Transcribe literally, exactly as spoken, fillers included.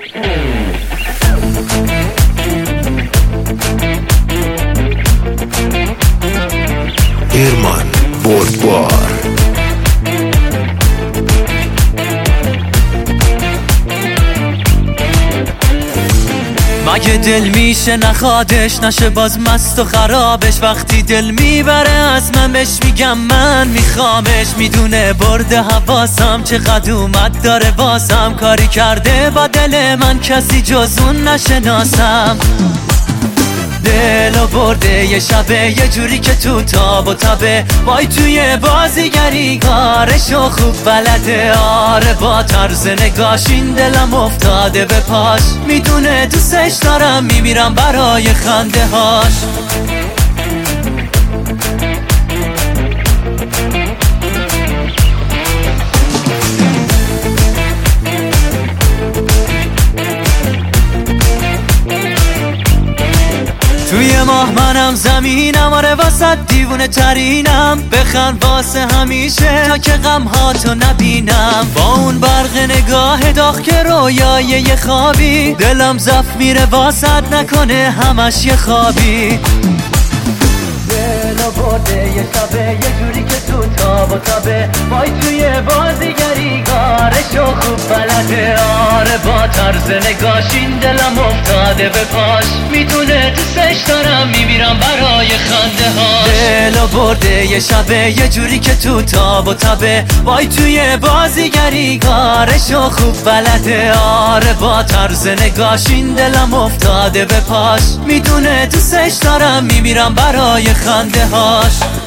ایرمان بردبار. مگه دل میشه نخوادش نشه باز مست و خرابش؟ وقتی دل میبره از من بهش میگم من میخوامش. میدونه برده حواسم چقدر اومد داره بازم کاری کرده با دل من کسی جز اون نشناسم. دلو برده یه شبه یه جوری که تو تاب و تبه، وای توی بازیگری کارشو خوب بلده. آره با طرز نگاش این دلم افتاده به پاش، میدونه دوستش دارم میمیرم برای خنده هاش. توی ماه منم زمینم، آره واسه دیوونه ترینم. بخند واسه همیشه تا که غم هاتو نبینم. با اون برق نگاه داغ که رویای یه خوابی، دلم زف میره واسه نکنه همش یه خوابی. دلو برده یه شبه یه جوری که تو تاب و تابه، وای توی بازیگری کارشو خوب بلده. آره با طرز نگاش این دلم افتاده به پاش، میدونه دوستش دارم میمیرم برای خنده هاش. دلو برده یه شبه یه جوری که تو تاب و تابه، وای توی بازیگری کارشو خوب بلده. آره با طرز نگاش این دلم افتاده به پاش، میدونه دوستش دارم میمیرم برای خنده هاش.